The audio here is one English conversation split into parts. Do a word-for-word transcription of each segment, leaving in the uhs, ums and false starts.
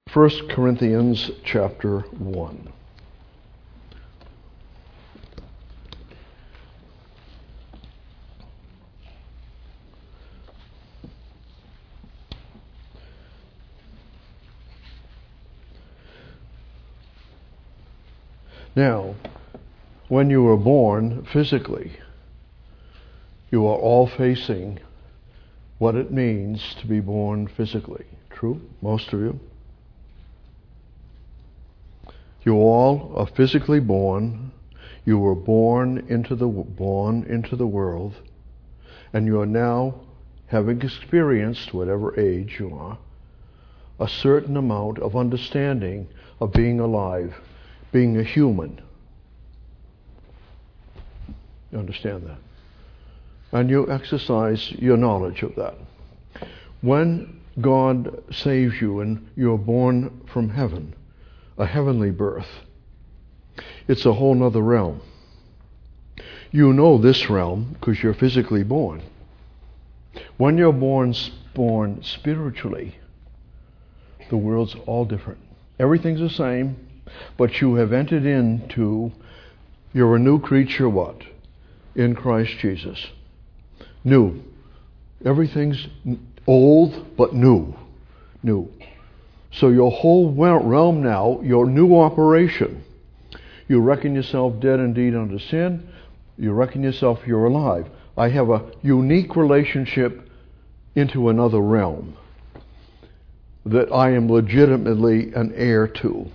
First Corinthians chapter one. Now, when you were born physically, you are all facing what it means to be born physically. True? Most of you? You all are physically born. You were born into the born into the world, and you are now, having experienced whatever age you are, a certain amount of understanding of being alive, being a human. You understand that? And you exercise your knowledge of that. When God saves you and you're born from heaven, a heavenly birth, it's a whole nother realm. You know this realm because you're physically born. When you're born, born spiritually, the world's all different. Everything's the same, but you have entered into, you're a new creature, what? In Christ Jesus. New. Everything's old, but new. New. So your whole realm now, your new operation, you reckon yourself dead indeed unto sin, you reckon yourself you're alive. I have a unique relationship into another realm that I am legitimately an heir to.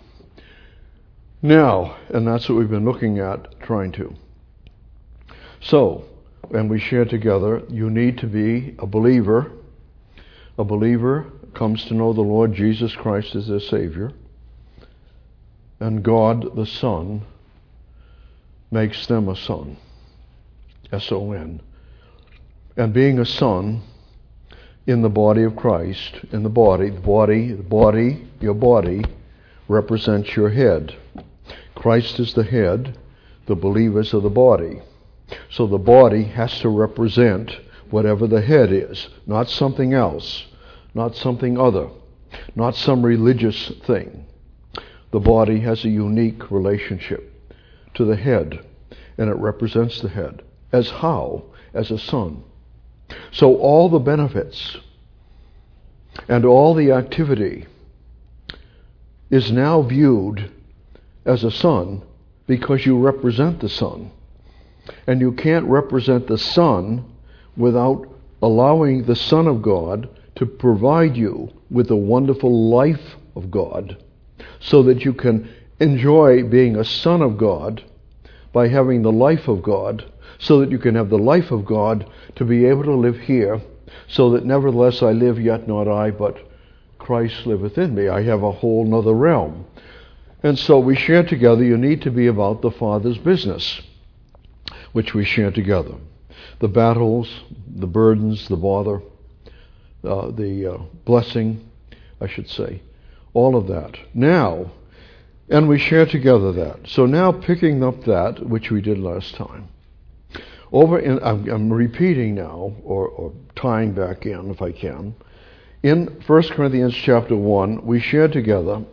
Now, and that's what we've been looking at, trying to. So, and we share together, you need to be a believer. A believer comes to know the Lord Jesus Christ as their Savior. And God the Son makes them a son. S O N. And being a son in the body of Christ, in the body, the body, the body, your body represents your head. Christ is the head, the believers are the body. So the body has to represent whatever the head is, not something else, not something other, not some religious thing. The body has a unique relationship to the head, and it represents the head. As how? As a son. So all the benefits and all the activity is now viewed as a son because you represent the Son. And you can't represent the Son without allowing the Son of God to provide you with the wonderful life of God so that you can enjoy being a son of God by having the life of God, so that you can have the life of God to be able to live here, so that nevertheless I live, yet not I, but Christ liveth in me. I have a whole nother realm. And so we share together, you need to be about the Father's business, which we share together. The battles, the burdens, the bother, uh, the uh, blessing, I should say, all of that. Now, and we share together that. So now picking up that, which we did last time. Over in, I'm, I'm repeating now, or, or tying back in if I can. In First Corinthians chapter one, we share together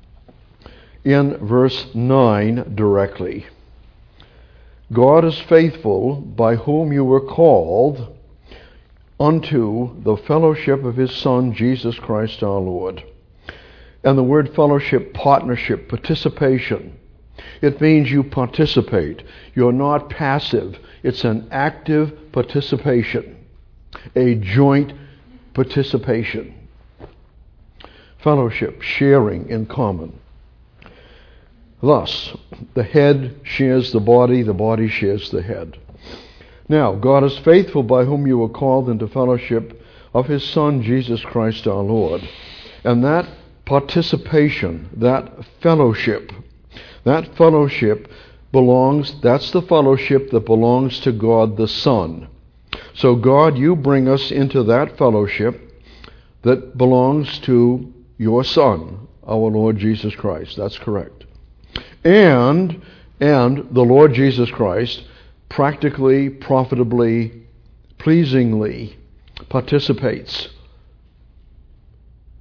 in verse nine directly. God is faithful, by whom you were called unto the fellowship of his Son, Jesus Christ our Lord. And the word fellowship, partnership, participation. It means you participate. You're not passive. It's an active participation. A joint participation. Fellowship, sharing in common. Thus, the head shares the body, the body shares the head. Now, God is faithful, by whom you were called into fellowship of his Son, Jesus Christ our Lord. And that participation, that fellowship, that fellowship belongs, that's the fellowship that belongs to God the Son. So God, you bring us into that fellowship that belongs to your Son, our Lord Jesus Christ. That's correct. And, and the Lord Jesus Christ practically, profitably, pleasingly participates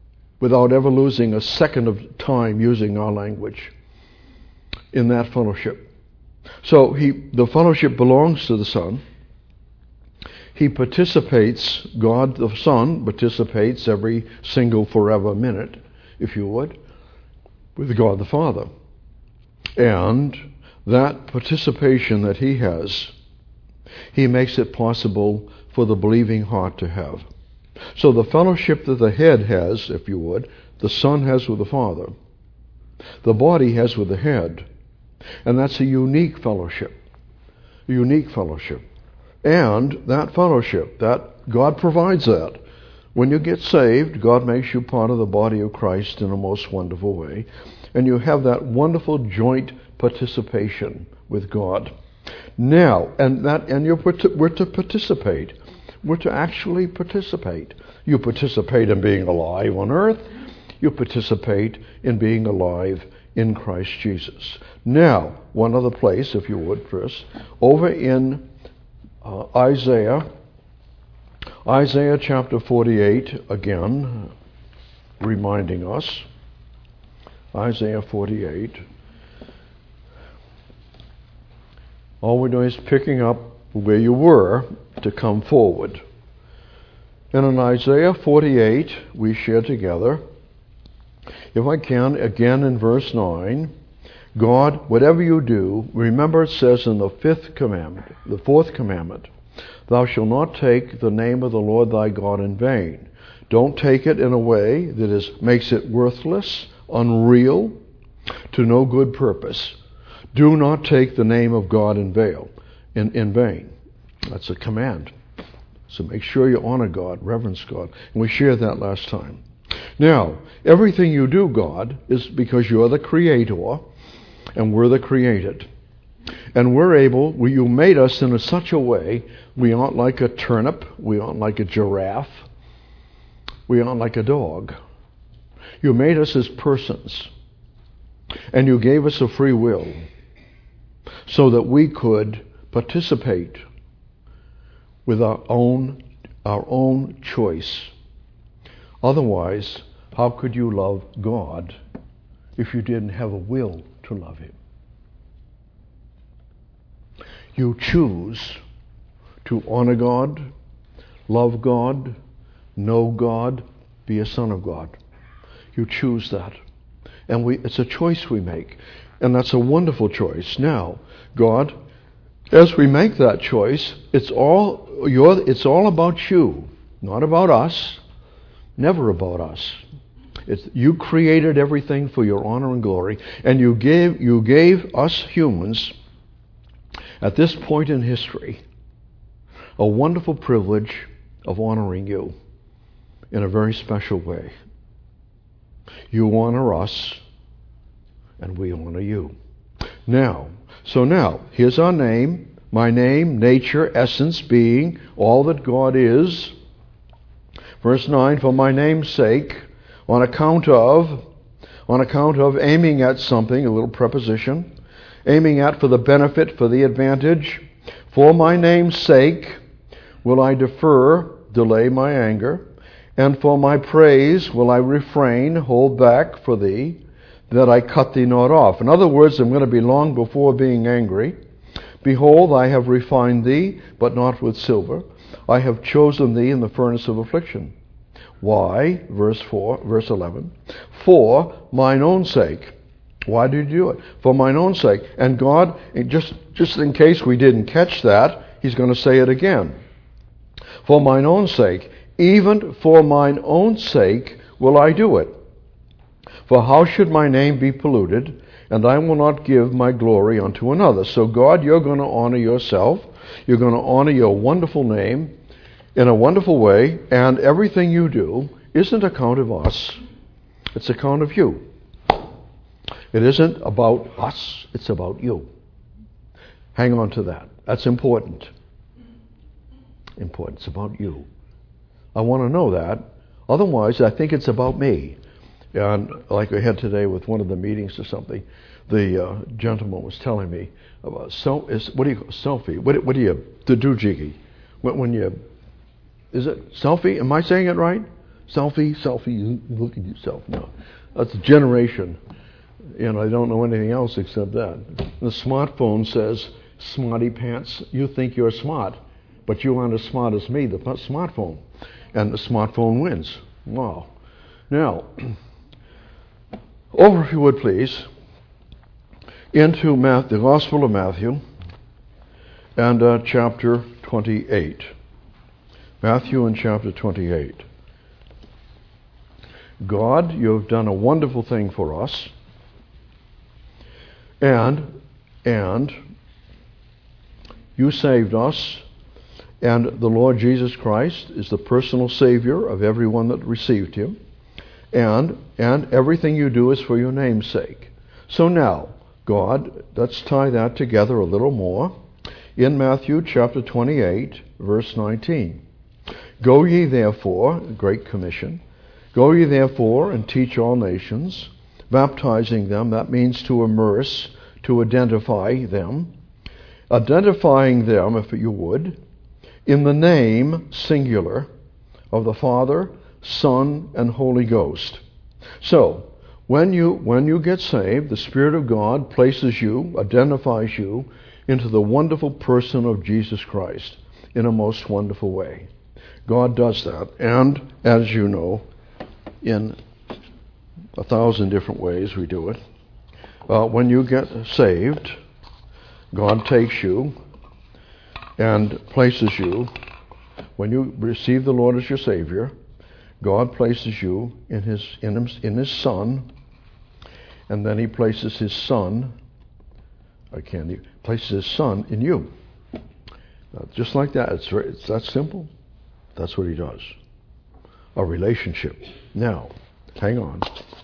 without ever losing a second of time using our language in that fellowship. So he, the fellowship belongs to the Son. He participates, God the Son participates every single forever minute, if you would, with God the Father. And that participation that he has, he makes it possible for the believing heart to have. So the fellowship that the head has, if you would, the Son has with the Father, the body has with the head. And that's a unique fellowship. A unique fellowship. And that fellowship, that God provides that. When you get saved, God makes you part of the body of Christ in a most wonderful way. And you have that wonderful joint participation with God. Now, and that and you're we're to participate. We're to actually participate. You participate in being alive on earth. You participate in being alive in Christ Jesus. Now, one other place, if you would, first, over in uh, Isaiah, Isaiah chapter forty-eight, again, reminding us, Isaiah forty-eight. All we're doing is picking up where you were to come forward. And in Isaiah forty-eight, we share together, if I can, again in verse nine, God, whatever you do, remember it says in the fifth commandment, the fourth commandment, thou shalt not take the name of the Lord thy God in vain. Don't take it in a way that is makes it worthless, unreal, to no good purpose. Do not take the name of God in vain. In, in vain. That's a command. So make sure you honor God, reverence God. And we shared that last time. Now, everything you do, God, is because you're the creator and we're the created. And we're able, we, you made us in a, such a way, we aren't like a turnip, we aren't like a giraffe, we aren't like a dog. You made us as persons. And you gave us a free will so that we could participate with our own our own choice. Otherwise, how could you love God if you didn't have a will to love Him? You choose to honor God, love God, know God, be a son of God. You choose that. And we it's a choice we make. And that's a wonderful choice. Now, God, as we make that choice, it's all your, it's all about you, not about us, never about us. It's, you created everything for your honor and glory, and you gave you gave us humans at this point in history a wonderful privilege of honoring you in a very special way. You honor us, and we honor you. Now, so now, here's our name, my name, nature, essence, being, all that God is. Verse nine, for my name's sake, on account of, on account of aiming at something, a little preposition, aiming at for the benefit, for the advantage, for my name's sake will I defer, delay my anger, and for my praise will I refrain, hold back for thee, that I cut thee not off. In other words, I'm going to be long before being angry. Behold, I have refined thee, but not with silver. I have chosen thee in the furnace of affliction. Why? Verse four, verse eleven. For mine own sake. Why did you do it? For mine own sake. And God, just, just in case we didn't catch that, He's going to say it again. For mine own sake, even for mine own sake will I do it. For how should my name be polluted, and I will not give my glory unto another? So God, you're going to honor yourself. You're going to honor your wonderful name in a wonderful way, and everything you do isn't account of us. It's account of you. It isn't about us. It's about you. Hang on to that. That's important. Important. It's about you. I want to know that. Otherwise, I think it's about me. And like I had today with one of the meetings or something, the uh, gentleman was telling me about self. Is, what do you call selfie? What, what do you the doojiggy? When, when you is it selfie? Am I saying it right? selfie, selfie, you look at yourself. No, that's a generation. And I don't know anything else except that. The smartphone says, smarty pants, you think you're smart, but you aren't as smart as me, the smartphone. And the smartphone wins. Wow. Now, over, if you would please, into Matthew, the Gospel of Matthew, and uh, chapter twenty-eight. Matthew and chapter twenty-eight. God, you have done a wonderful thing for us. And, and you saved us, and the Lord Jesus Christ is the personal Savior of everyone that received Him, and, and everything you do is for your name's sake. So now, God, let's tie that together a little more. In Matthew chapter twenty-eight, verse nineteen. Go ye therefore, Great Commission, go ye therefore and teach all nations, baptizing them, that means to immerse, to identify them, identifying them, if you would, in the name, singular, of the Father, Son, and Holy Ghost. So, when you when you get saved, the Spirit of God places you, identifies you, into the wonderful person of Jesus Christ in a most wonderful way. God does that, and as you know, in a thousand different ways we do it. Uh, when you get saved, God takes you and places you, when you receive the Lord as your Savior, God places you in His in His, in His Son, and then He places His Son, I can't even, places His Son in you. Uh, just like that, it's, very, it's that simple. That's what He does. A relationship. Now, hang on.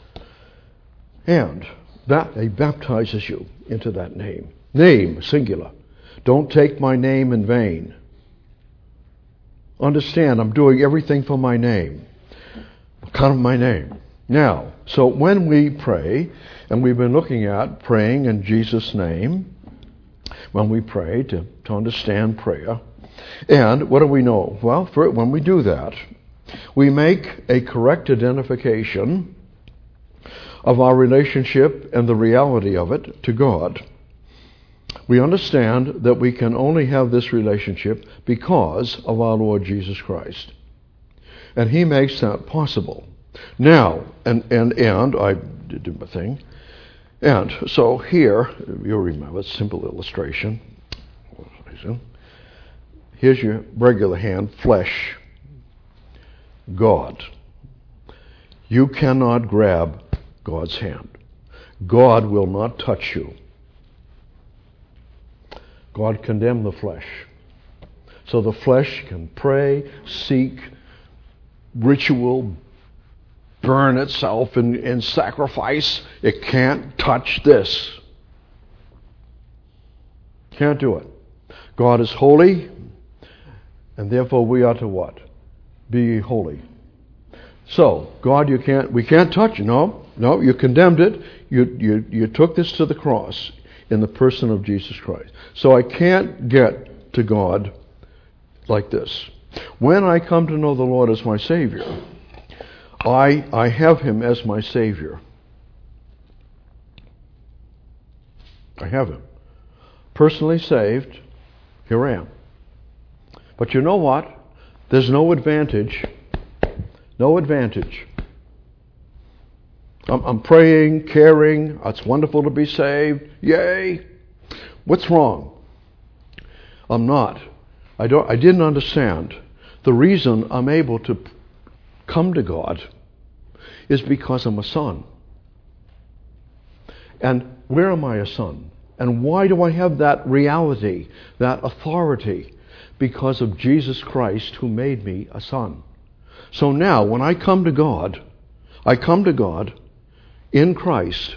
And that He baptizes you into that name. Name, singular. Don't take my name in vain. Understand, I'm doing everything for my name. Count of my name. Now, so when we pray, and we've been looking at praying in Jesus' name, when we pray to, to understand prayer, and what do we know? Well, for, when we do that, we make a correct identification of our relationship and the reality of it to God. We understand that we can only have this relationship because of our Lord Jesus Christ. And He makes that possible. Now, and, and, and, I did my thing. And so here, you'll remember, it's a simple illustration. Here's your regular hand, flesh. God. You cannot grab God's hand. God will not touch you. God condemned the flesh. So the flesh can pray, seek, ritual, burn itself in, in sacrifice. It can't touch this. Can't do it. God is holy, and therefore we are to what? Be holy. So, God, you can't, we can't touch it. No, no, you condemned it. You, you, you took this to the cross in the person of Jesus Christ. So I can't get to God like this. When I come to know the Lord as my Savior, I, I have Him as my Savior. I have Him. Personally saved, here I am. But you know what? There's no advantage. No advantage. I'm, I'm praying, caring. It's wonderful to be saved. Yay! What's wrong? I'm not. I don't. I didn't understand. The reason I'm able to come to God is because I'm a son. And where am I a son? And why do I have that reality, that authority? Because of Jesus Christ who made me a son. So now when I come to God, I come to God in Christ,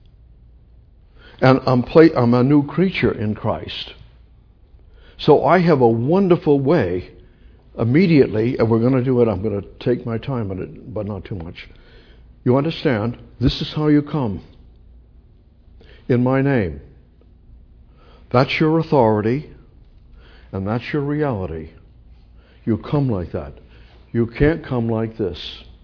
and I'm, play, I'm a new creature in Christ. So I have a wonderful way immediately, and we're going to do it, I'm going to take my time on it, but not too much. You understand? This is how you come. In my name. That's your authority, and that's your reality. You come like that. You can't come like this.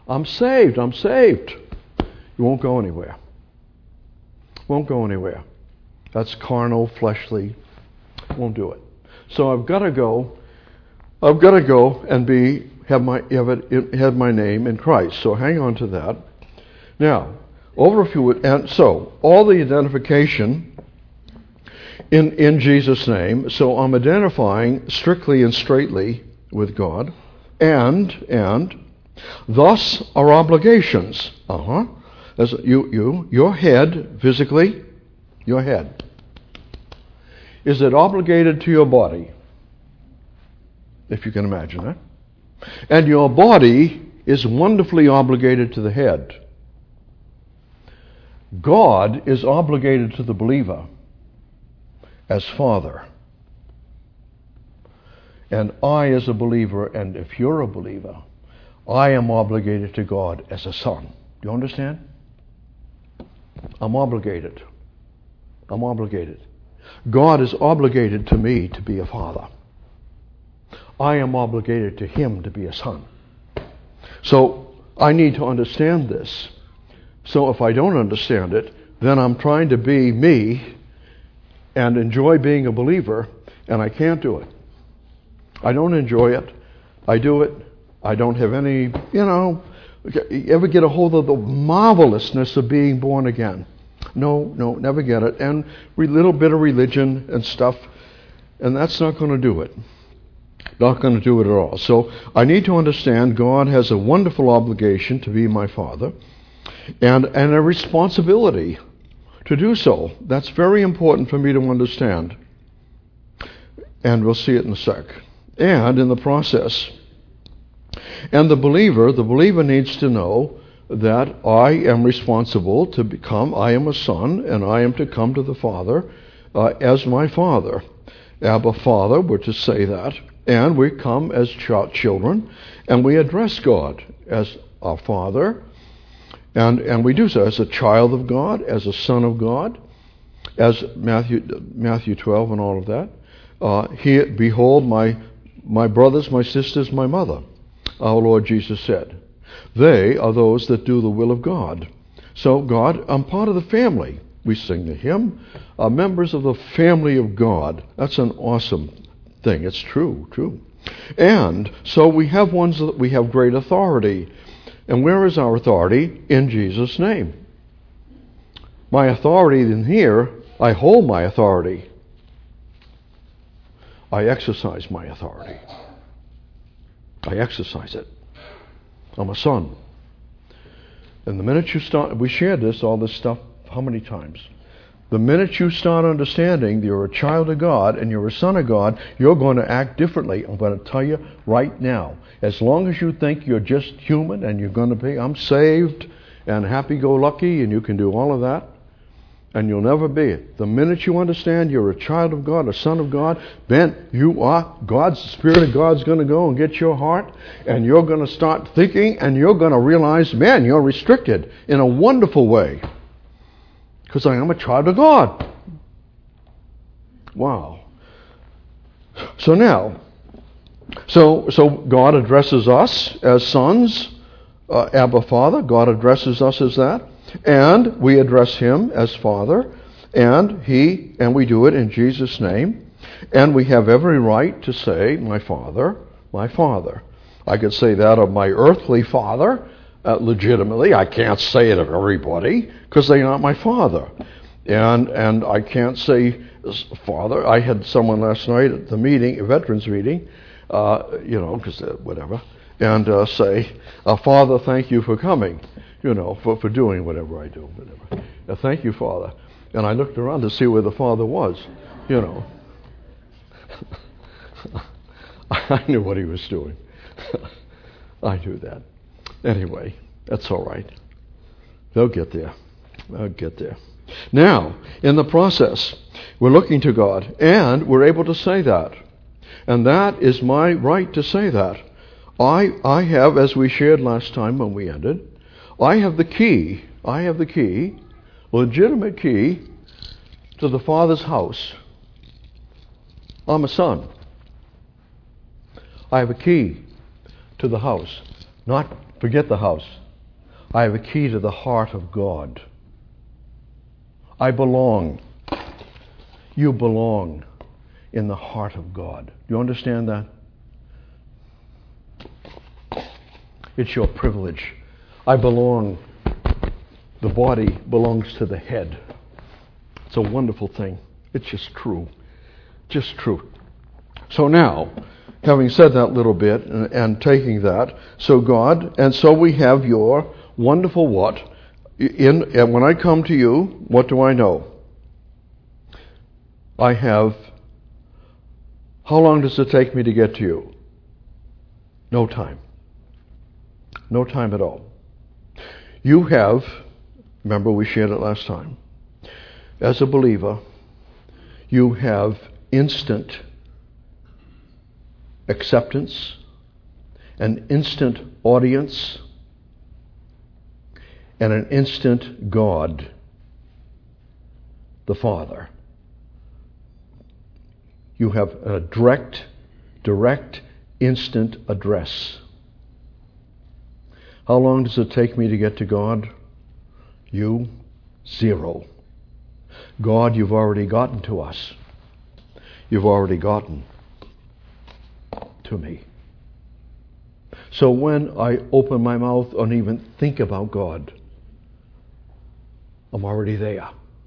I'm saved, I'm saved. You won't go anywhere. Won't go anywhere. That's carnal, fleshly. Won't do it. So I've got to go. I've got to go and be have my have, it, have my name in Christ. So hang on to that. Now, over a few, and so all the identification in in Jesus' name. So I'm identifying strictly and straightly with God, and and thus our obligations. Uh huh. As you you your head physically, your head. Is it obligated to your body? If you can imagine that. And your body is wonderfully obligated to the head. God is obligated to the believer as Father. And I as a believer, and if you're a believer, I am obligated to God as a son. Do you understand? I'm obligated. I'm obligated. God is obligated to me to be a father. I am obligated to him to be a son. So I need to understand this. So if I don't understand it, then I'm trying to be me and enjoy being a believer, and I can't do it. I don't enjoy it. I do it. I don't have any, you know, you ever get a hold of the marvelousness of being born again? No, no, never get it. And a little bit of religion and stuff, and that's not going to do it. Not going to do it at all. So I need to understand God has a wonderful obligation to be my Father, and, and a responsibility to do so. That's very important for me to understand. And we'll see it in a sec. And in the process, and the believer, the believer needs to know that I am responsible to become, I am a son, and I am to come to the Father uh, as my Father. Abba, Father, we're to say that. And we come as ch- children, and we address God as our Father. And, and we do so as a child of God, as a son of God, as Matthew Matthew twelve and all of that. Uh, he, behold, my my brothers, my sisters, my mother, our Lord Jesus said. They are those that do the will of God. So God, I'm part of the family. We sing the hymn, are members of the family of God. That's an awesome thing. It's true, true. And so we have ones that we have great authority. And where is our authority? In Jesus' name. My authority in here, I hold my authority. I exercise my authority. I exercise it. I'm a son. And the minute you start, we shared this, all this stuff, how many times? The minute you start understanding you're a child of God and you're a son of God, you're going to act differently. I'm going to tell you right now. As long as you think you're just human and you're going to be, I'm saved and happy-go-lucky and you can do all of that, and you'll never be it. The minute you understand you're a child of God, a son of God, then you are, God's, the Spirit of God's going to go and get your heart, and you're going to start thinking, and you're going to realize, man, you're restricted in a wonderful way. Because I am a child of God. Wow. So now, so so God addresses us as sons, uh, Abba Father. God addresses us as that. And we address him as Father, and he, and we do it in Jesus' name, and we have every right to say, my Father, my Father. I could say that of my earthly father, uh, legitimately. I can't say it of everybody, because they're not my father. And and I can't say, Father, I had someone last night at the meeting, a veterans meeting, uh, you know, because uh, whatever, and uh, say, uh, Father, thank you for coming. You know, for, for doing whatever I do, whatever. Uh, thank you, Father. And I looked around to see where the Father was, you know. I knew what he was doing. I knew that. Anyway, that's all right. They'll get there. They'll get there. Now, in the process, we're looking to God, and we're able to say that. And that is my right to say that. I I have, as we shared last time when we ended, I have the key, I have the key, legitimate key to the Father's house. I'm a son. I have a key to the house, not Forget the house. I have a key to the heart of God. I belong. You belong in the heart of God. Do you understand that? It's your privilege. I belong. The body belongs to the head. It's a wonderful thing. It's just true. Just true. So now, having said that little bit and, and taking that, so God, and so we have your wonderful what? In, and when I come to you, what do I know? I have, how long does it take me to get to you? No time. No time at all. You have, remember we shared it last time, as a believer, you have instant acceptance, an instant audience, and an instant God, the Father. You have a direct, direct, instant address. How long does it take me to get to God? You, zero. God, you've already gotten to us. You've already gotten to me. So when I open my mouth and even think about God, I'm already there.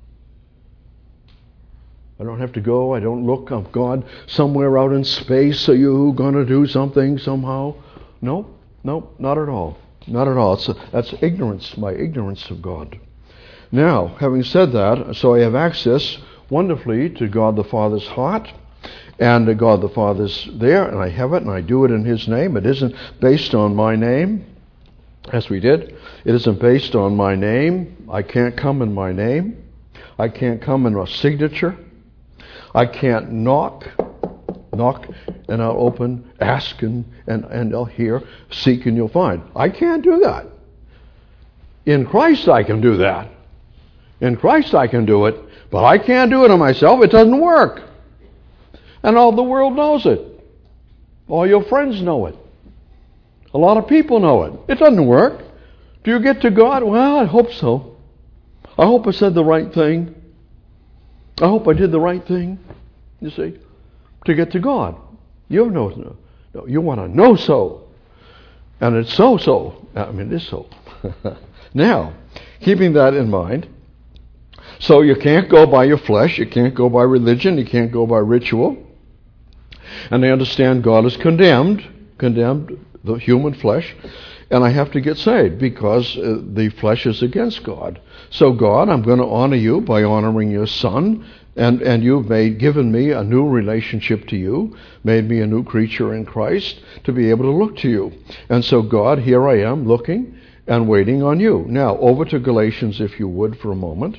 I don't have to go. I don't look. I'm God somewhere out in space. Are you going to do something somehow? No, no, not at all. Not at all. It's a, that's ignorance, my ignorance of God. Now, having said that, so I have access wonderfully to God the Father's heart, and God the Father's there, and I have it, and I do it in His name. It isn't based on my name, as we did. It isn't based on my name. I can't come in my name. I can't come in a signature. I can't knock. Knock, and I'll open, ask, and, and, and I'll hear, seek, and you'll find. I can't do that. In Christ I can do that. In Christ I can do it, but I can't do it on myself. It doesn't work. And all the world knows it. All your friends know it. A lot of people know it. It doesn't work. Do you get to God? Well, I hope so. I hope I said the right thing. I hope I did the right thing. You see? To get to God. You know, no, no, you want to know so. And it's so so. I mean, it is so. Now, keeping that in mind, so you can't go by your flesh, you can't go by religion, you can't go by ritual. And I understand God has condemned, condemned the human flesh, and I have to get saved because uh, the flesh is against God. So God, I'm going to honor you by honoring your Son. And and you've made given me a new relationship to you, made me a new creature in Christ to be able to look to you. And so God, here I am looking and waiting on you. Now, over to Galatians, if you would, for a moment.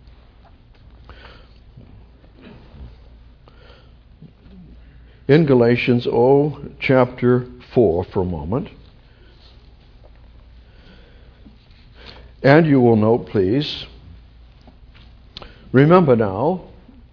In Galatians, oh, chapter four, for a moment. And you will note, please, remember now,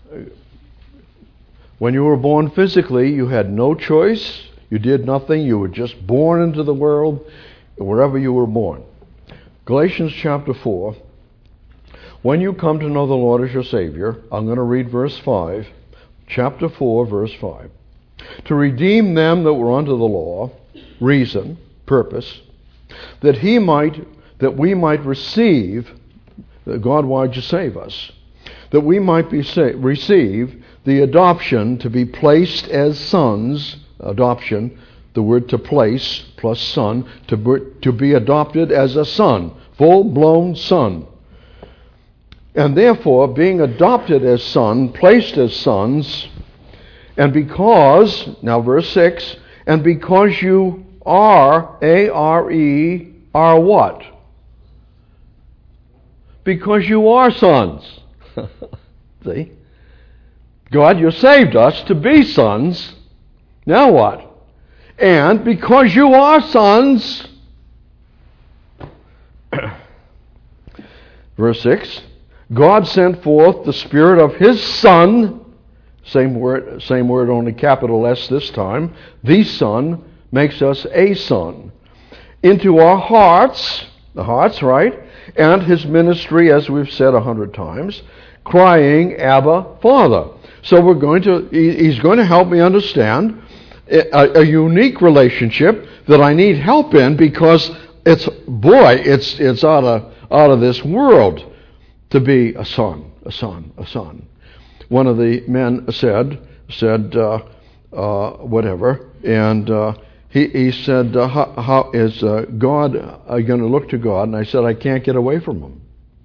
when you were born physically, you had no choice. You did nothing. You were just born into the world wherever you were born. Galatians chapter four. When you come to know the Lord as your Savior, I'm going to read verse five. Chapter four, verse five. To redeem them that were under the law, reason, purpose, that he might, that we might receive, that God wanted to save us, that we might be sa- receive the adoption to be placed as sons, adoption, the word to place plus son, to be, to be adopted as a son, full-blown son. And therefore, being adopted as son, placed as sons, and because, now verse six, and because you are, A R E, are what? Because you are sons. See? God, you saved us to be sons. Now what? And because you are sons, verse six, God sent forth the Spirit of His Son, same word, same word, only capital S this time, the Son makes us a son. into our hearts, the hearts, right? And his ministry, as we've said a hundred times, crying, Abba, Father. So we're going to, he's going to help me understand a, a unique relationship that I need help in, because it's, boy, it's it's out of out of this world to be a son, a son, a son. One of the men said, said, uh, uh, whatever, and uh, he, he said, uh, how, how is uh, God uh, going to look to God? And I said, I can't get away from him.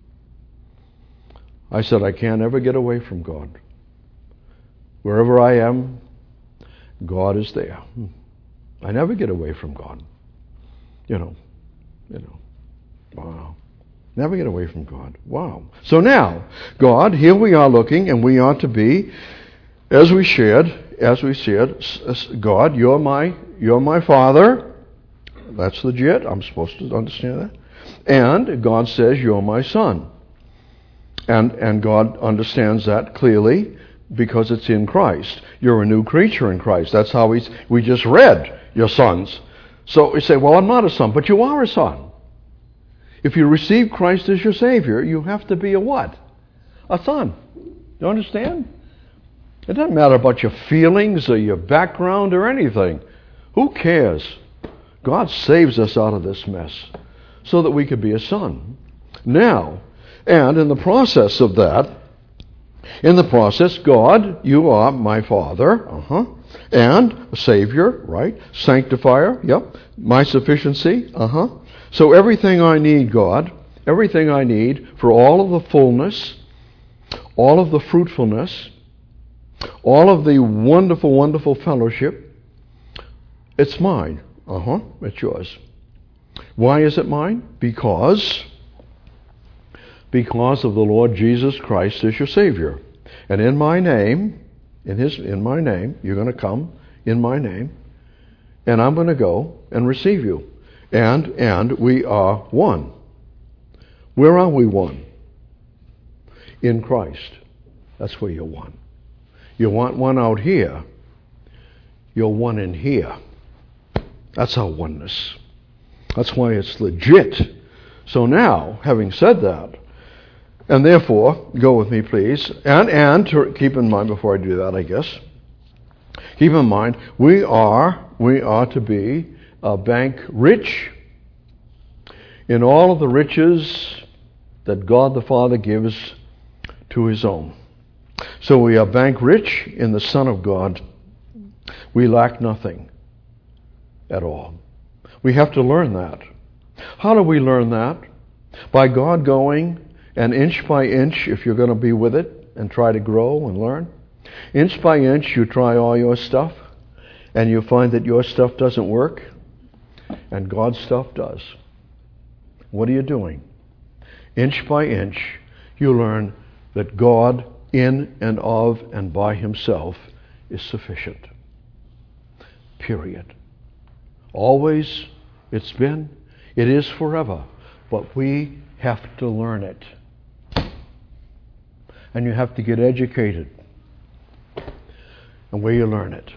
I said, I can't ever get away from God. Wherever I am, God is there. I never get away from God. You know, you know, wow. Never get away from God. Wow. So now, God, here we are looking, and we ought to be, as we shared, as we said, God, you're my, you're my Father. That's legit. I'm supposed to understand that. And God says, you're my Son. And and God understands that clearly because it's in Christ. You're a new creature in Christ. That's how we we just read, you're sons. So we say, well, I'm not a son, but you are a son. If you receive Christ as your Savior, you have to be a what? A son. You understand? It doesn't matter about your feelings or your background or anything. Who cares? God saves us out of this mess so that we could be a son. Now, and in the process of that, in the process, God, you are my Father, uh-huh, and Savior, right? Sanctifier, yep. My sufficiency, uh-huh. So everything I need, God, everything I need for all of the fullness, all of the fruitfulness, all of the wonderful, wonderful fellowship, it's mine. Uh-huh, it's yours. Why is it mine? Because, because of the Lord Jesus Christ as your Savior. And in my name, in his, in my name, you're going to come in my name, and I'm going to go and receive you. And, and we are one. Where are we one? In Christ. That's where you're one. You want one out here, you're one in here. That's our oneness. That's why it's legit. So now, having said that, and therefore, go with me please, and, and to keep in mind before I do that, I guess, keep in mind, we are, we are to be a bank rich in all of the riches that God the Father gives to his own. So we are bank rich in the Son of God. We lack nothing at all. We have to learn that. How do we learn that? By God going and inch by inch, if you're going to be with it and try to grow and learn. Inch by inch, you try all your stuff, and you find that your stuff doesn't work, and God's stuff does. What are you doing? Inch by inch, you learn that God in and of and by himself is sufficient. Period. Always it's been, it is forever, but we have to learn it. And you have to get educated. And where you learn it.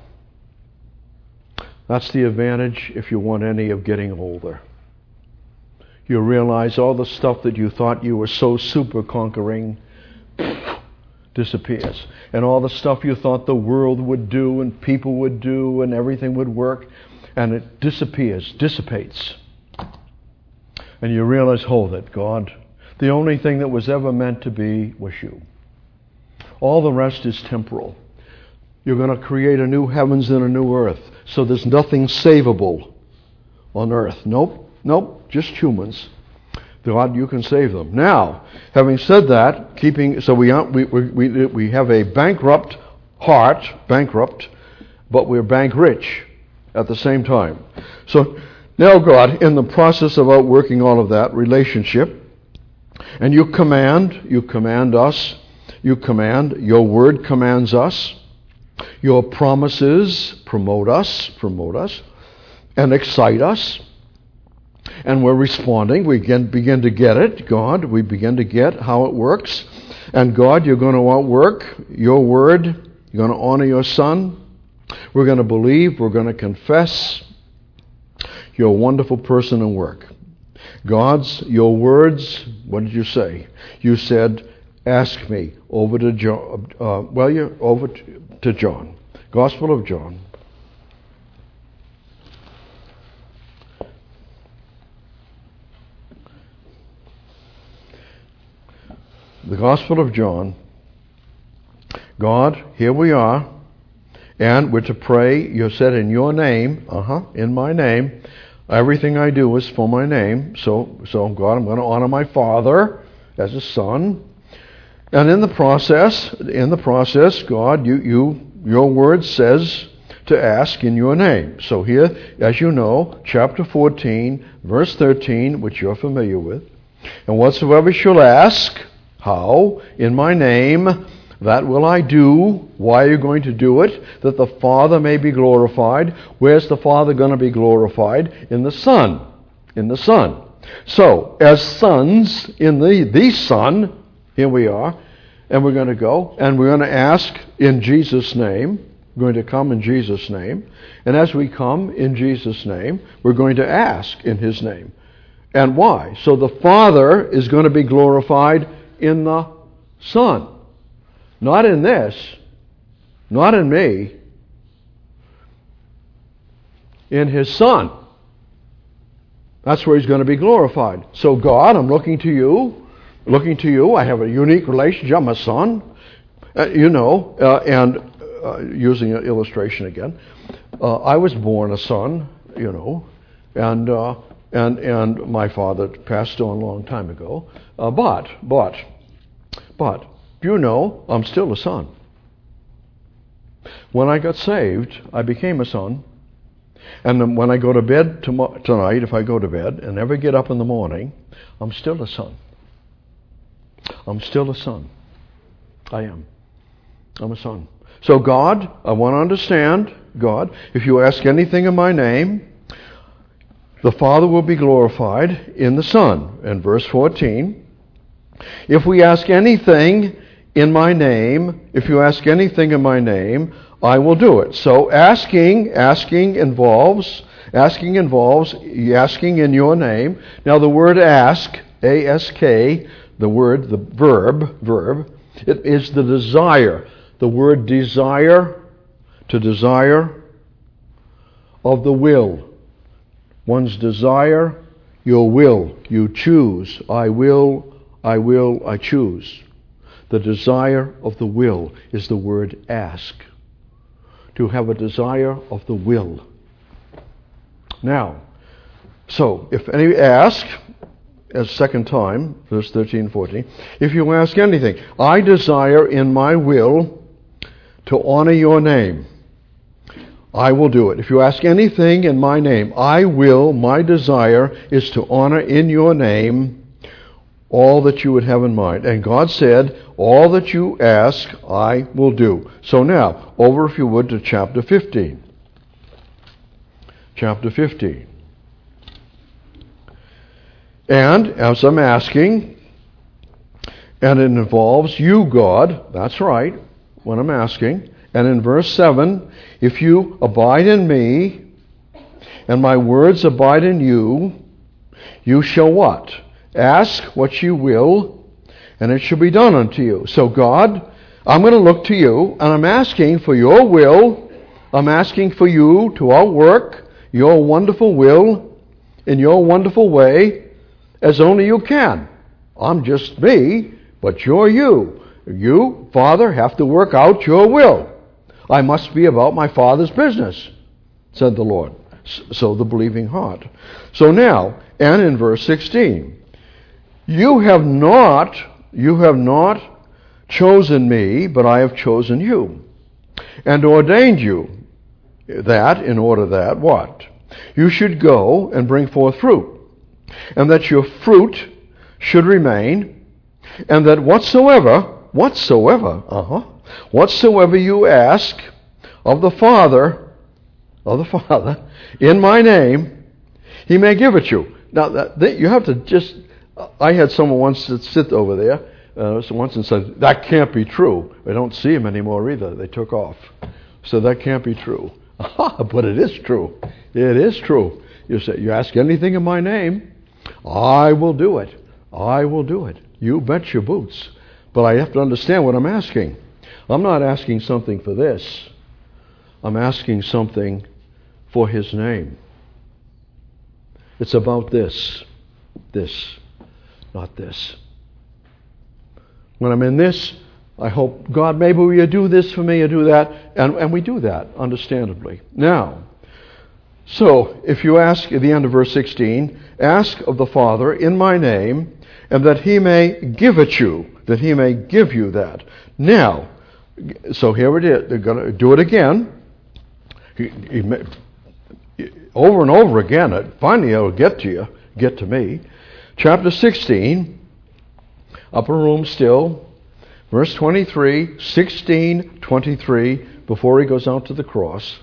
That's the advantage, if you want any, of getting older. You realize all the stuff that you thought you were so super conquering disappears. And all the stuff you thought the world would do and people would do and everything would work, and it disappears, dissipates. And you realize, hold it, God, the only thing that was ever meant to be was you. All the rest is temporal. You're going to create a new heavens and a new earth. So there's nothing savable on earth. Nope, nope, just humans. God, you can save them. Now, having said that, keeping so we we we we have a bankrupt heart, bankrupt, but we're bank rich at the same time. So now, God, in the process of outworking all of that relationship, and you command, you command us, you command, your word commands us, your promises promote us, promote us, and excite us. And we're responding. We begin, begin to get it, God. We begin to get how it works. And God, you're going to outwork your word. You're going to honor your Son. We're going to believe. We're going to confess. your wonderful person and work. God's, your words, what did you say? You said, ask me over to John, uh, well, you're over to, to John. Gospel of John. The Gospel of John. God, here we are, and we're to pray. You said in your name, uh-huh, in my name. Everything I do is for my name. So, so God, I'm going to honor my Father as a son. And in the process, in the process, God, you, you, your word says to ask in your name. So here, as you know, chapter fourteen, verse thirteen, which you're familiar with. And whatsoever shall ask, how? In my name, that will I do. Why are you going to do it? That the Father may be glorified. Where's the Father going to be glorified? In the Son. In the Son. So, as sons in the, the Son, here we are, and we're going to go, and we're going to ask in Jesus' name. We're going to come in Jesus' name. And as we come in Jesus' name, we're going to ask in His name. And why? So the Father is going to be glorified in the Son. Not in this, not in me, in His Son. That's where He's going to be glorified. So God, I'm looking to you, looking to you. I have a unique relationship. I'm a son, uh, you know, uh, and uh, using an illustration again, uh, I was born a son, you know, and uh, and and my father passed on a long time ago. Uh, but but but. You know, I'm still a son. When I got saved, I became a son. And then when I go to bed tom- tonight, if I go to bed and never get up in the morning, I'm still a son. I'm still a son. I am. I'm a son. So God, I want to understand, God, if you ask anything in my name, the Father will be glorified in the Son. In verse fourteen, if we ask anything in my name, if you ask anything in my name, I will do it. So asking, asking involves, asking involves asking in your name. Now the word ask, A S K, the word, the verb, verb, it is the desire. The word desire, to desire of the will. One's desire, your will, you choose. I will, I will, I choose. The desire of the will is the word ask. To have a desire of the will. Now, so if any ask, as second time, verse thirteen, fourteen, if you ask anything, I desire in my will to honor your name. I will do it. If you ask anything in my name, I will, my desire is to honor in your name all that you would have in mind. And God said, all that you ask, I will do. So now, over if you would to chapter fifteen. Chapter fifteen. And as I'm asking, and it involves you, God, that's right, when I'm asking. And in verse seven, if you abide in me, and my words abide in you, you shall what? Ask what you will, and it shall be done unto you. So God, I'm going to look to you, and I'm asking for your will. I'm asking for you to outwork your wonderful will in your wonderful way as only you can. I'm just me, but you're you. You, Father, have to work out your will. I must be about my Father's business, said the Lord. So the believing heart. So now, and in verse sixteen, You have not, you have not chosen me, but I have chosen you, and ordained you that, in order that, what? You should go and bring forth fruit, and that your fruit should remain, and that whatsoever, whatsoever, uh-huh, whatsoever you ask of the Father, of the Father, in my name, He may give it you. Now, that, that you have to just... I had someone once that sit over there uh, once and said, that can't be true. I don't see him anymore either. They took off. So that can't be true. But it is true. It is true. You say, you ask anything in my name, I will do it. I will do it. You bet your boots. But I have to understand what I'm asking. I'm not asking something for this. I'm asking something for his name. It's about this. This, not this. When I'm in this, I hope, God, maybe will you do this for me, you do that. And, and we do that, understandably. Now, so if you ask at the end of verse sixteen, ask of the Father in my name, and that he may give it you, that he may give you that. Now, so here it is. They're going to do it again. He, he, over and over again. It, finally, it'll get to you, get to me. Chapter sixteen, upper room still, verse twenty-three, sixteen, twenty-three, before he goes out to the cross.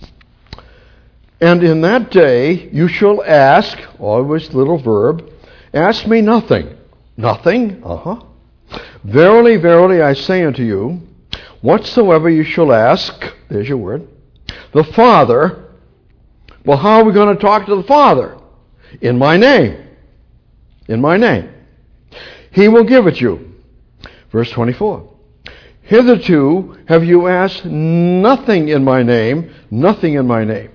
And in that day you shall ask, always little verb, ask me nothing. Nothing? Uh-huh. Verily, verily, I say unto you, whatsoever you shall ask, there's your word, the Father. Well, how are we going to talk to the Father? In my name. In my name. He will give it you. Verse twenty-four. Hitherto have you asked nothing in my name, nothing in my name.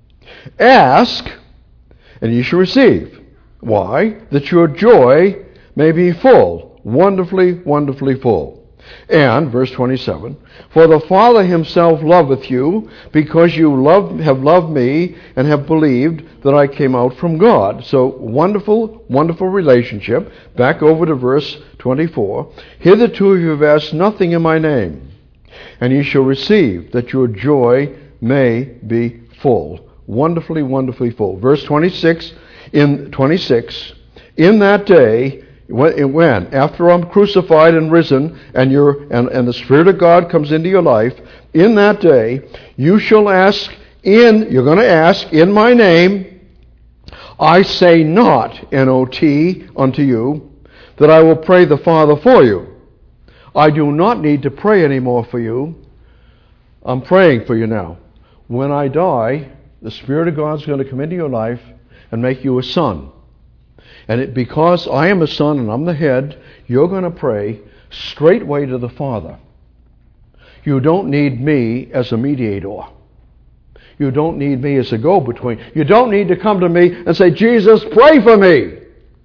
Ask, and you shall receive. Why? That your joy may be full, wonderfully, wonderfully full. And, verse twenty-seven, for the Father himself loveth you, because you love, have loved me, and have believed that I came out from God. So, wonderful, wonderful relationship. Back over to verse twenty-four. Hitherto you have asked nothing in my name, and ye shall receive, that your joy may be full. Wonderfully, wonderfully full. Verse twenty-six, in twenty-six, in that day, when, when after I'm crucified and risen, and you're and, and the Spirit of God comes into your life, in that day you shall ask in, you're going to ask in my name. I say not, N O T, unto you, that I will pray the Father for you. I do not need to pray anymore for you. I'm praying for you now. When I die, the Spirit of God is going to come into your life and make you a son. And it, because I am a son and I'm the head, you're going to pray straightway to the Father. You don't need me as a mediator. You don't need me as a go-between. You don't need to come to me and say, Jesus, pray for me.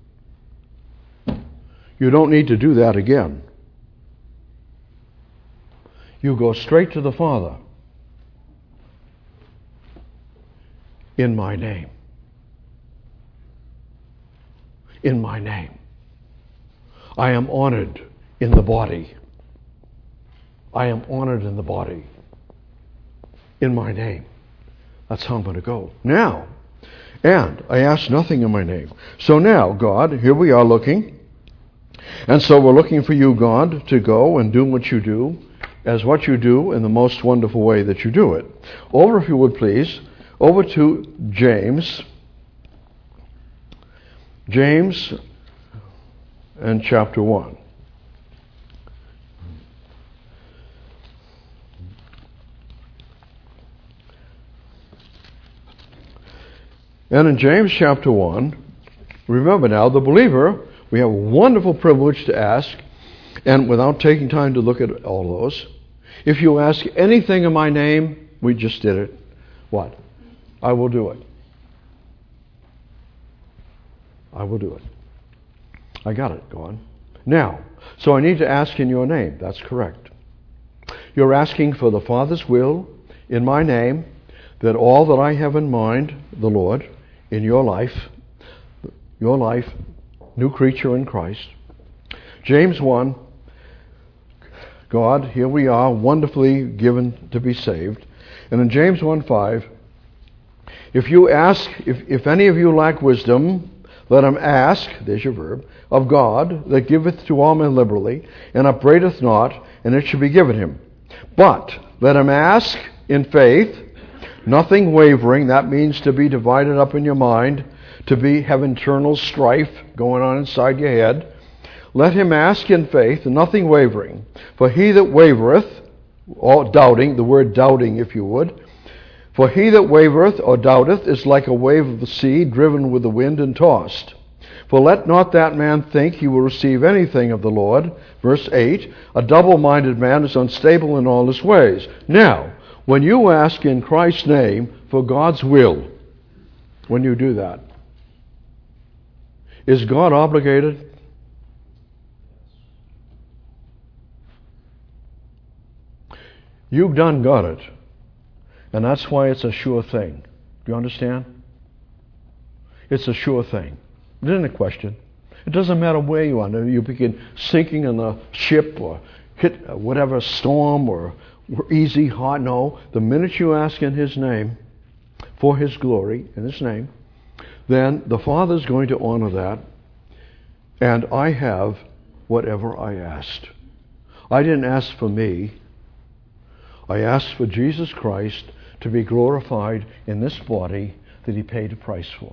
You don't need to do that again. You go straight to the Father in my name. In my name. I am honored in the body. I am honored in the body. In my name. That's how I'm going to go. Now, and I ask nothing in my name. So now, God, here we are looking. And so we're looking for you, God, to go and do what you do, as what you do in the most wonderful way that you do it. Over, if you would please, over to James. James and chapter one. And in James chapter one, remember now, the believer, we have a wonderful privilege to ask, and without taking time to look at all those, if you ask anything in my name, we just did it. What? I will do it. I will do it. I got it. Go on. Now, so I need to ask in your name. That's correct. You're asking for the Father's will in my name, that all that I have in mind, the Lord, in your life, your life, new creature in Christ. James one, God, here we are, wonderfully given to be saved. And in James one five, if you ask, if, if any of you lack wisdom, let him ask, there's your verb, of God, that giveth to all men liberally, and upbraideth not, and it shall be given him. But let him ask in faith, nothing wavering. That means to be divided up in your mind, to be have internal strife going on inside your head. Let him ask in faith, nothing wavering. For he that wavereth, or doubting, the word doubting if you would, For he that wavereth or doubteth is like a wave of the sea, driven with the wind and tossed. For let not that man think he will receive anything of the Lord. Verse eight, a double-minded man is unstable in all his ways. Now, when you ask in Christ's name for God's will, when you do that, is God obligated? You've done got it. And that's why it's a sure thing. Do you understand? It's a sure thing. It isn't a question. It doesn't matter where you are. You begin sinking in the ship or hit whatever storm or easy, hard. No. The minute you ask in His name, for His glory, in His name, then the Father's going to honor that. And I have whatever I asked. I didn't ask for me. I asked for Jesus Christ to be glorified in this body that He paid a price for.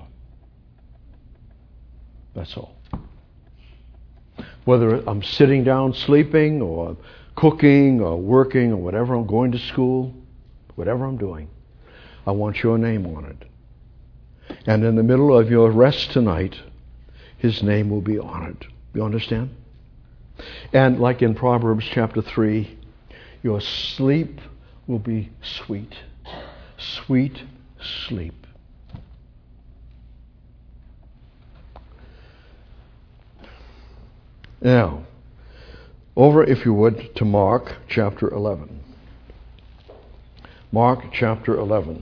That's all. Whether I'm sitting down sleeping or cooking or working or whatever, I'm going to school, whatever I'm doing, I want your name on it. And in the middle of your rest tonight, His name will be honored. You understand? And like in Proverbs chapter three, your sleep will be sweet. Sweet sleep. Now, over, if you would, to Mark chapter eleven. Mark chapter eleven.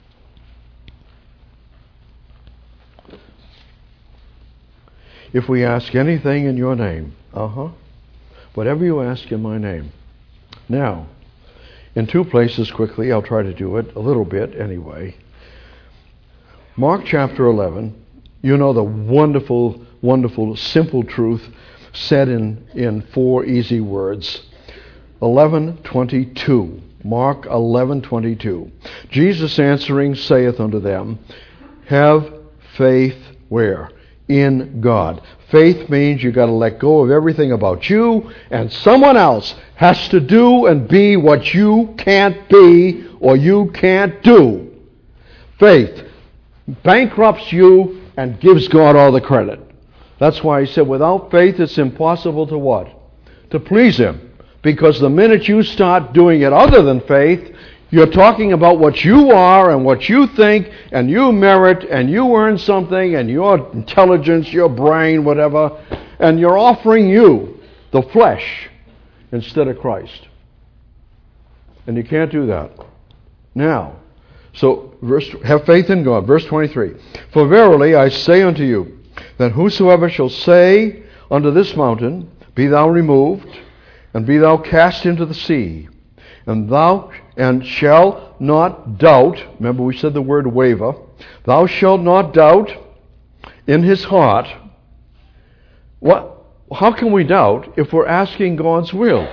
If we ask anything in your name, uh-huh, whatever you ask in my name. Now, in two places quickly, I'll try to do it, a little bit anyway. Mark chapter eleven, you know the wonderful, wonderful, simple truth said in, in four easy words. eleven twenty-two. Mark eleven twenty-two. Jesus answering saith unto them, have faith where? In God. Faith means you've got to let go of everything about you, and someone else has to do and be what you can't be or you can't do. Faith bankrupts you and gives God all the credit. That's why He said without faith it's impossible to what? To please Him. Because the minute you start doing it other than faith, you're talking about what you are and what you think, and you merit, and you earn something, and your intelligence, your brain, whatever, and you're offering you, the flesh, instead of Christ. And you can't do that. Now, so verse, have faith in God. Verse twenty-three. For verily I say unto you, that whosoever shall say unto this mountain, be thou removed, and be thou cast into the sea, and thou and shall not doubt, remember we said the word waver, thou shalt not doubt in his heart. What? How can we doubt if we're asking God's will?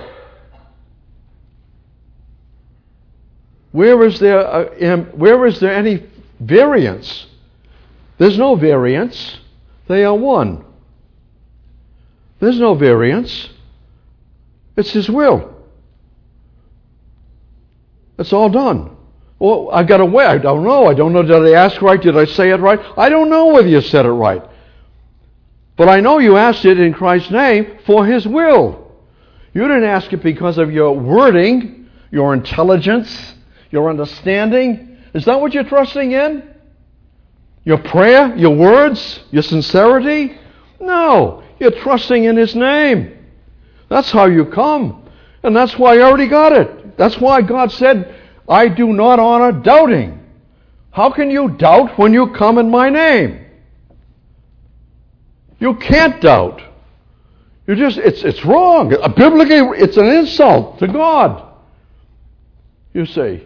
Where is there a, where is there any variance? There's no variance. They are one. There's no variance. It's His will. It's all done. Well, I got to wait. I don't know. I don't know. Did I ask right? Did I say it right? I don't know whether you said it right. But I know you asked it in Christ's name for His will. You didn't ask it because of your wording, your intelligence, your understanding. Is that what you're trusting in? Your prayer, your words, your sincerity? No. You're trusting in His name. That's how you come. And that's why you already got it. That's why God said, I do not honor doubting. How can you doubt when you come in my name? You can't doubt. You just, it's, it's wrong. Biblically, it's an insult to God. You see.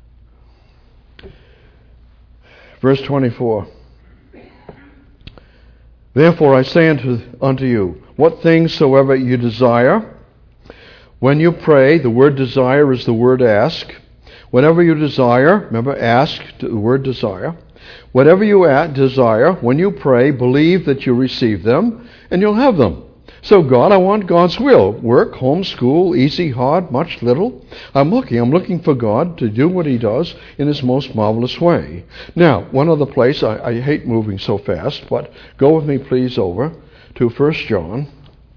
Verse twenty-four. Therefore I say unto, unto you, what things soever you desire, when you pray, the word desire is the word ask. Whatever you desire, remember ask, the word desire. Whatever you desire, when you pray, believe that you receive them, and you'll have them. So God, I want God's will. Work, home, school, easy, hard, much, little. I'm looking. I'm looking for God to do what He does in His most marvelous way. Now, one other place, I, I hate moving so fast, but go with me please over to First John.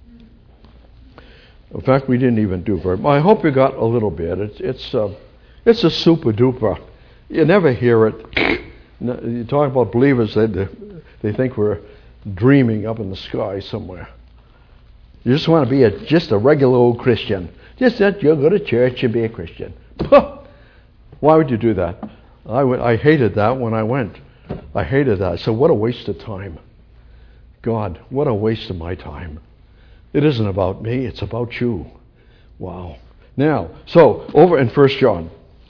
In fact, we didn't even do very much. I hope you got a little bit. It's it's uh, it's a super duper. You never hear it. You talk about believers, they they think we're dreaming up in the sky somewhere. You just want to be a just a regular old Christian. Just that you go to church and be a Christian. Why would you do that? I went, I hated that when I went. I hated that. So what a waste of time. God, what a waste of my time. It isn't about me, it's about you. Wow. Now, so over in First John.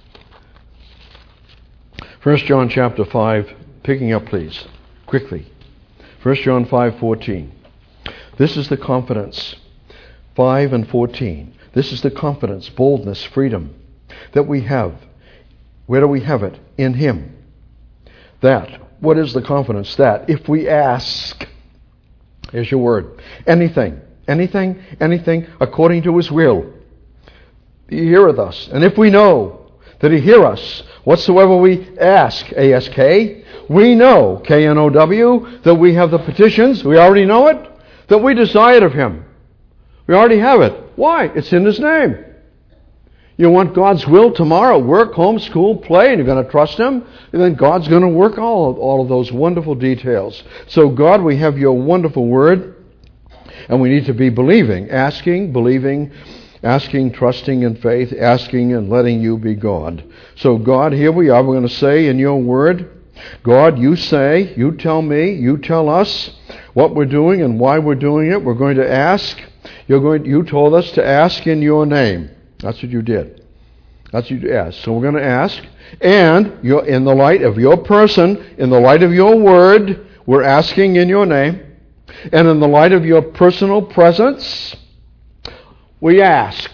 First John chapter five, picking up please, quickly. First John five fourteen. This is the confidence, five and fourteen. This is the confidence, boldness, freedom that we have. Where do we have it? In Him. That, what is the confidence? That if we ask, here's your word, anything, anything, anything according to His will, He heareth us. And if we know that He hear us, whatsoever we ask, A S K, we know, K N O W, that we have the petitions, we already know it, that we desired of Him. We already have it. Why? It's in His name. You want God's will tomorrow, work, home, school, play, and you're going to trust Him, and then God's going to work all of, all of those wonderful details. So God, we have your wonderful word, and we need to be believing, asking, believing, asking, trusting in faith, asking and letting you be God. So God, here we are. We're going to say in your word, God, you say, you tell me, you tell us what we're doing and why we're doing it. We're going to ask. You're going. You told us to ask in your name. That's what you did. That's what you asked. So we're going to ask. And you're, in the light of your person, in the light of your word, we're asking in your name. And in the light of your personal presence, we ask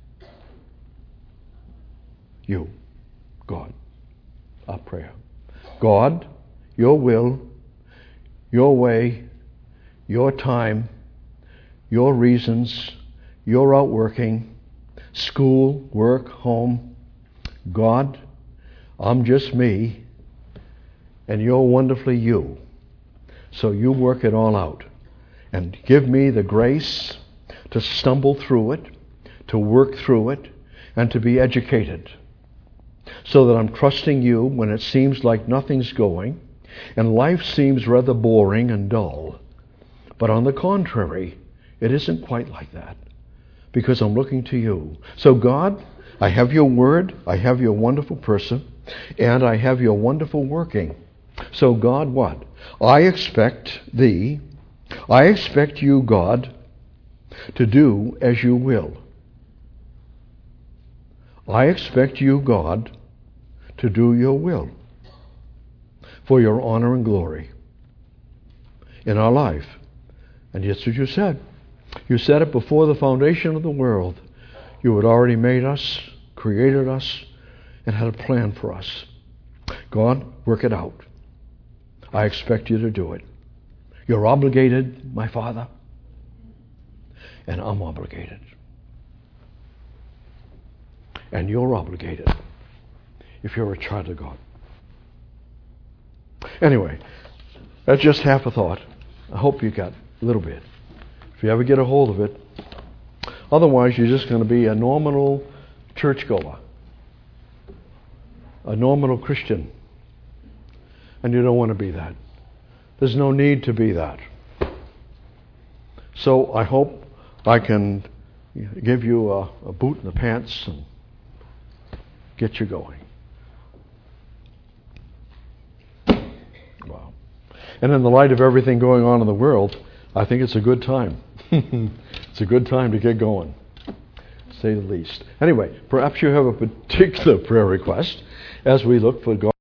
you, God, our prayer. God, your will, your way, your time, your reasons, your outworking, school, work, home. God, I'm just me, and you're wonderfully you. So you work it all out. And give me the grace to stumble through it, to work through it, and to be educated. So that I'm trusting you when it seems like nothing's going, and life seems rather boring and dull. But on the contrary, it isn't quite like that, because I'm looking to you. So God, I have your word, I have your wonderful person, and I have your wonderful working. So God, what? I expect thee, I expect you, God, to do as you will. I expect you, God, to do your will for your honor and glory in our life. And that's what you said. You said it before the foundation of the world. You had already made us, created us, and had a plan for us. God, work it out. I expect you to do it. You're obligated, my Father, and I'm obligated. And you're obligated if you're a child of God. Anyway, that's just half a thought. I hope you got a little bit. If you ever get a hold of it. Otherwise, you're just going to be a nominal churchgoer, a nominal Christian. And you don't want to be that. There's no need to be that. So I hope I can give you a, a boot in the pants and get you going. Wow. And in the light of everything going on in the world, I think it's a good time. It's a good time to get going, to say the least. Anyway, perhaps you have a particular prayer request as we look for God.